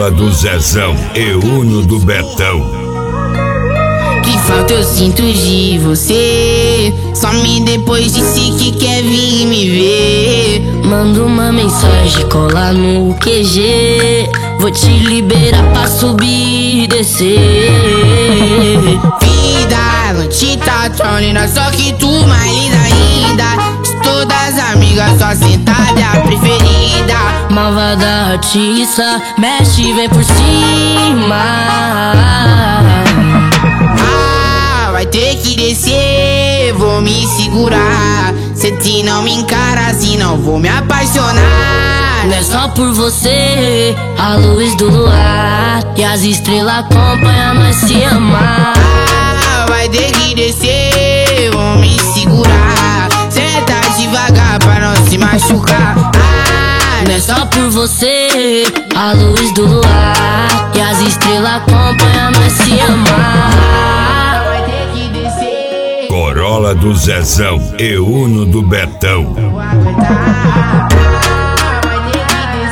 Corolla do Zezão e Uno do Betão. Que falta eu sinto de você. Some depois disse que quer vir me ver. Manda uma mensagem, cola no QG. Vou te liberar pra subir e descer. Vida, não te tá tronina, só que tu mais linda ainda. Todas as amigas, só sentada é a preferida. Malvada artista, mexe, vem por cima. Vai ter que descer, vou me segurar. Se não me encara assim, não vou me apaixonar. Não é só por você, a luz do luar e as estrelas acompanham nós se amar. Vai ter que descer, vou me segurar. Senta devagar pra não se machucar. Não é só por você, a luz do luar e as estrelas acompanham nós se amar. Vai ter que descer, Corolla do Zezão e Uno do Betão. eu vou aguentar. Vai ter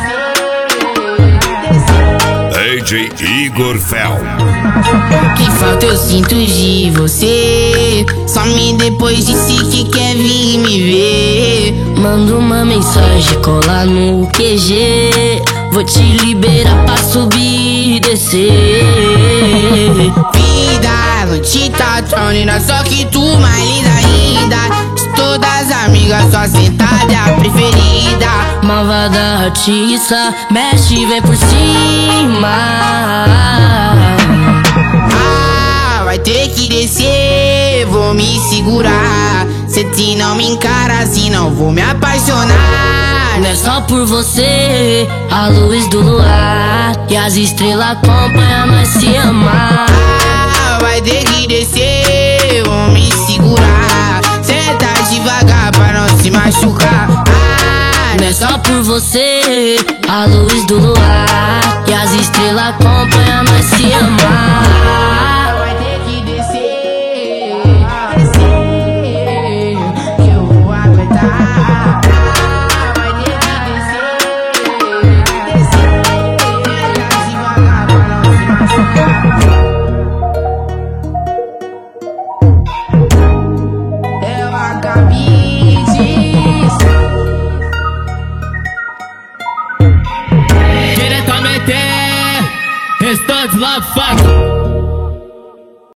que descer, DJ Igor Fel. Que falta eu sinto de você. Some depois disse que quer vir me ver. Manda uma mensagem, cola no QG. Vou te liberar pra subir e descer. Vida, não te tá tronina, só que tu mais linda ainda. Todas as amigas, só sentada é a preferida. Malvada artista, mexe, vem por cima. Vai ter que descer, vou me segurar. Se não me encara assim, não vou me apaixonar. Não é só por você, a luz do luar e as estrelas acompanham nós se amar. Vai ter que descer, vou me segurar. Senta devagar pra não se machucar. Não é só por você, a luz do luar e as estrelas acompanham nós se amar.